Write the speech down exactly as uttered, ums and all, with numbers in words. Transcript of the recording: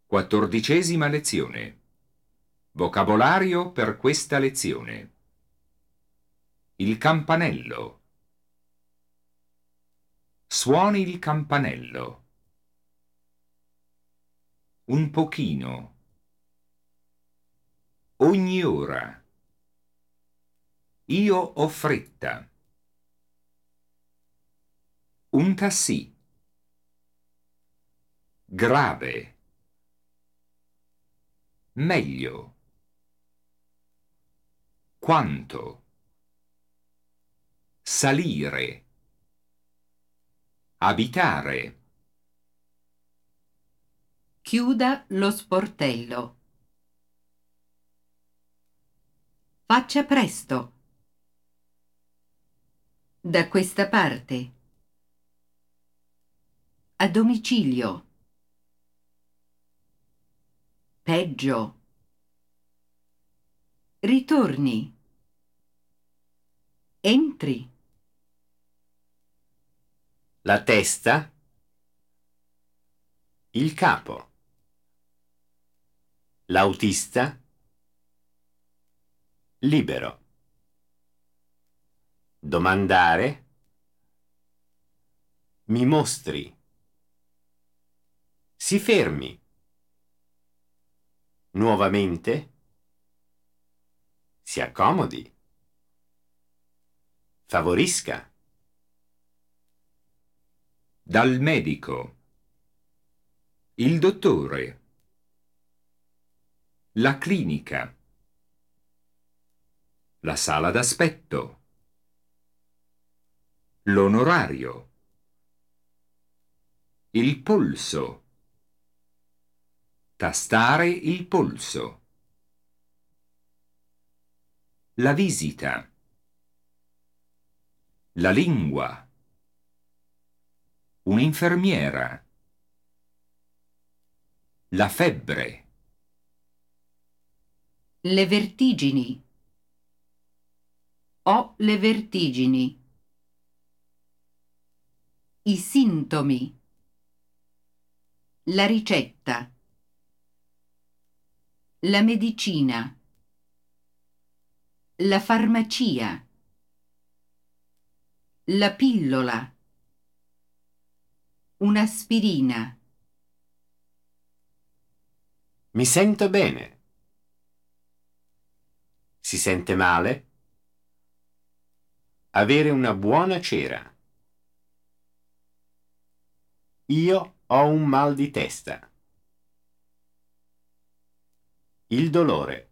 Quattordicesima lezione. Vocabolario per questa lezione. Il campanello. Suoni il campanello. Un pochino. Ogni ora. Io ho fretta. Un tassì. Grave. Meglio. Quanto. Salire. Abitare. Chiuda lo sportello. Faccia presto. Da questa parte. A domicilio. Peggio. Ritorni. Entri. La testa, il capo, l'autista, libero, domandare, mi mostri, si fermi, nuovamente, si accomodi, favorisca. Dal medico. Il dottore. La clinica. La sala d'aspetto. L'onorario. Il polso. Tastare il polso. La visita. La lingua. Un'infermiera. La febbre. Le vertigini. Ho le vertigini. I sintomi. La ricetta. La medicina. La farmacia. La pillola. Un'aspirina. Mi sento bene. Si sente male? Avere una buona cera. Io ho un mal di testa. Il dolore.